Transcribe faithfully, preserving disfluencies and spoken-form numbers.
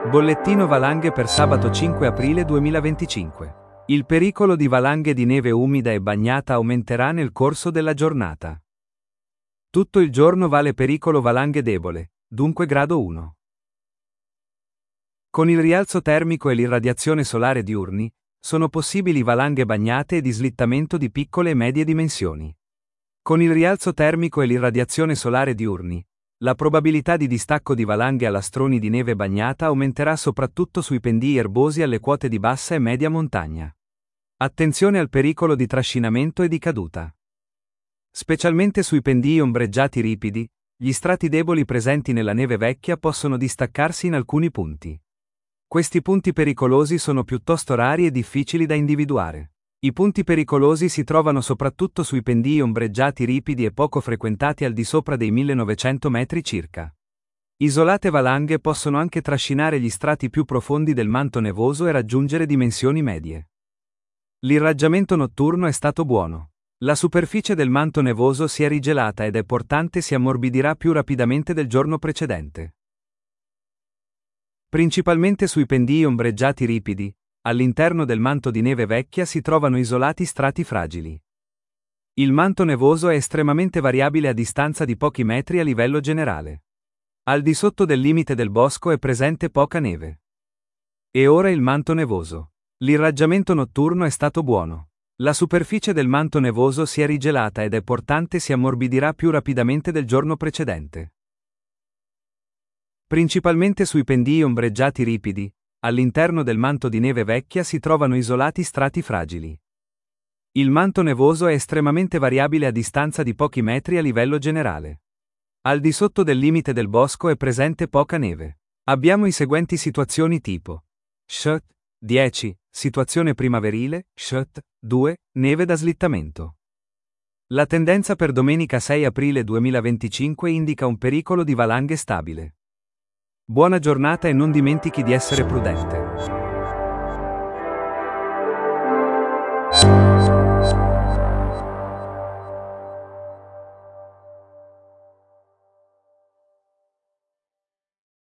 Bollettino valanghe per sabato cinque aprile duemilaventicinque. Il pericolo di valanghe di neve umida e bagnata aumenterà nel corso della giornata. Tutto il giorno vale pericolo valanghe debole, dunque grado uno. Con il rialzo termico e l'irradiazione solare diurni, sono possibili valanghe bagnate e di slittamento di piccole e medie dimensioni. Con il rialzo termico e l'irradiazione solare diurni, la probabilità di distacco di valanghe a lastroni di neve bagnata aumenterà soprattutto sui pendii erbosi alle quote di bassa e media montagna. Attenzione al pericolo di trascinamento e di caduta. Specialmente sui pendii ombreggiati ripidi, gli strati deboli presenti nella neve vecchia possono distaccarsi in alcuni punti. Questi punti pericolosi sono piuttosto rari e difficili da individuare. I punti pericolosi si trovano soprattutto sui pendii ombreggiati ripidi e poco frequentati al di sopra dei millenovecento metri circa. Isolate valanghe possono anche trascinare gli strati più profondi del manto nevoso e raggiungere dimensioni medie. L'irraggiamento notturno è stato buono. La superficie del manto nevoso si è rigelata ed è portante si ammorbidirà più rapidamente del giorno precedente. Principalmente sui pendii ombreggiati ripidi, all'interno del manto di neve vecchia si trovano isolati strati fragili. Il manto nevoso è estremamente variabile a distanza di pochi metri a livello generale. Al di sotto del limite del bosco è presente poca neve. E ora il manto nevoso. L'irraggiamento notturno è stato buono. La superficie del manto nevoso si è rigelata ed è portante si ammorbidirà più rapidamente del giorno precedente. Principalmente sui pendii ombreggiati ripidi, all'interno del manto di neve vecchia si trovano isolati strati fragili. Il manto nevoso è estremamente variabile a distanza di pochi metri a livello generale. Al di sotto del limite del bosco è presente poca neve. Abbiamo i seguenti situazioni tipo: S H dieci, situazione primaverile, S H due, neve da slittamento. La tendenza per domenica sei aprile duemilaventicinque indica un pericolo di valanghe stabile. Buona giornata e non dimentichi di essere prudente.